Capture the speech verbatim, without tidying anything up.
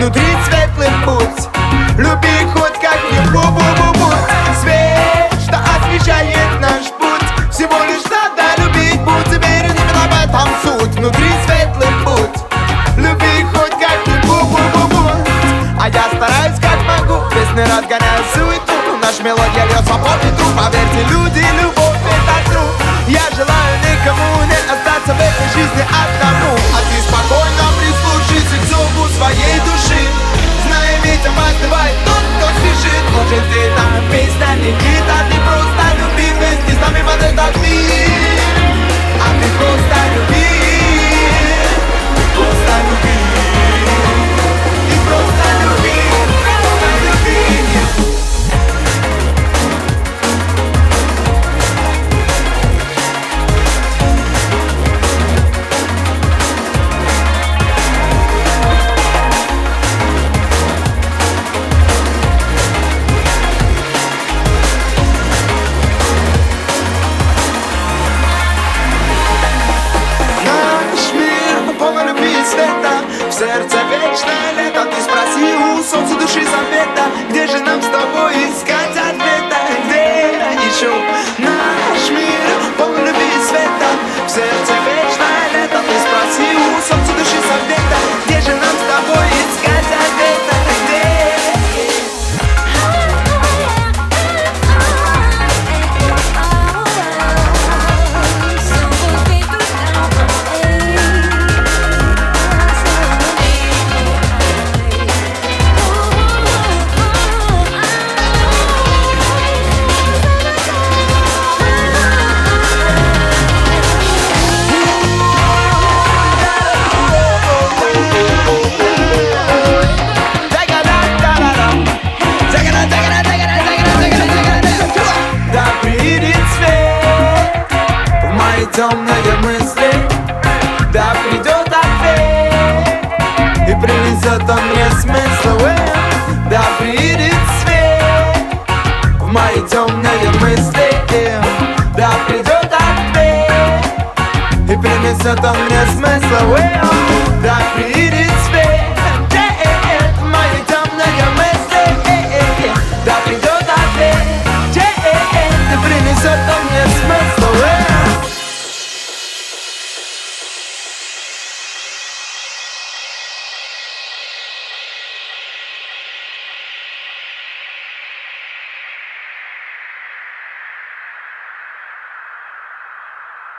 внутри светлый путь. Люби хоть как-нибудь, бу-бу-бу-бу. Свет, что освещает наш путь. Всего лишь надо любить, будь уверен, именно в этом суть. Внутри светлый путь. Люби хоть как-нибудь, бу-бу-бу-бу. А я стараюсь как могу, песни разгоняю суету. Наш мелодия льется по ветру. Поверьте, люди, любовь это true. Я желаю никому не остаться в этой жизни одному. А ты спокойно прислушайся к зову своей души. Знай, ведь опаздывает тот, кто спешит. Может, это песня летит, а ты просто люби вместе с нами под этот мир. А ты просто люби, ты просто люби, ты просто люби, просто люби. В сердце вечное лето. Ты спроси у солнца души завета, где же нам с тобой